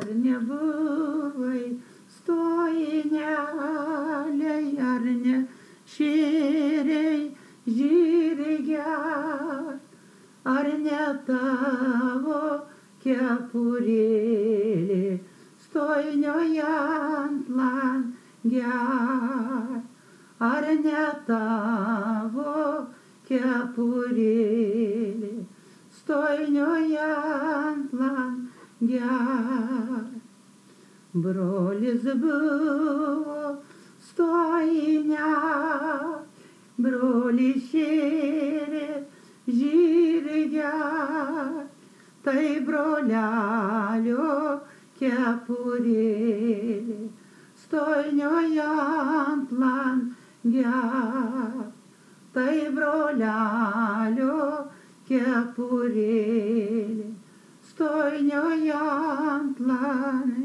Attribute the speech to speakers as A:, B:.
A: nebuvai stojineliai, ar ne šėrei žirgę, ar ne tavo kepurėlė stojinioje ant lange, ar ne tavo kepurėlė stojinioje ant lange. Brolis buvo stojinę, brolis šėrė žirgę, tai brolelio kepurėlė stojinioje ant lange, tai brolelio kepurėlė stojinioje ant lange.